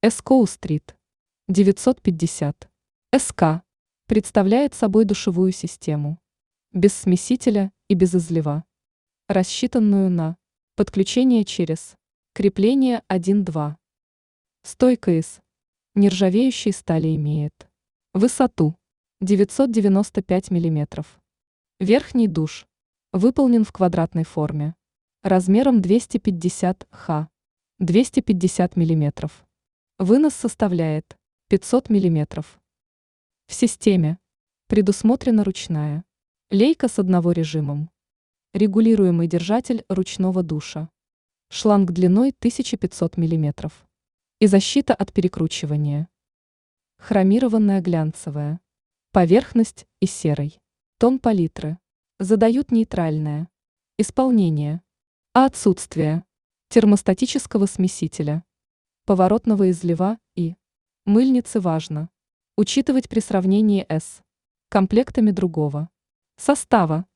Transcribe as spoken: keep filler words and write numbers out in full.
Эскоу Стрит девятьсот пятьдесят. СК представляет собой душевую систему без смесителя и без излива, рассчитанную на подключение через крепление один-два. Стойка из нержавеющей стали имеет высоту девятьсот девяносто пять миллиметров. Верхний душ выполнен в квадратной форме размером двести пятьдесят ха, двести пятьдесят миллиметров. Вынос составляет пятьсот миллиметров. В системе предусмотрена ручная лейка с одного режимом, регулируемый держатель ручного душа, шланг длиной тысяча пятьсот миллиметров и защита от перекручивания. Хромированная глянцевая поверхность и серый тон палитры задают нейтральное исполнение, а отсутствие термостатического смесителя, поворотного излива и мыльницы важно учитывать при сравнении с комплектами другого состава.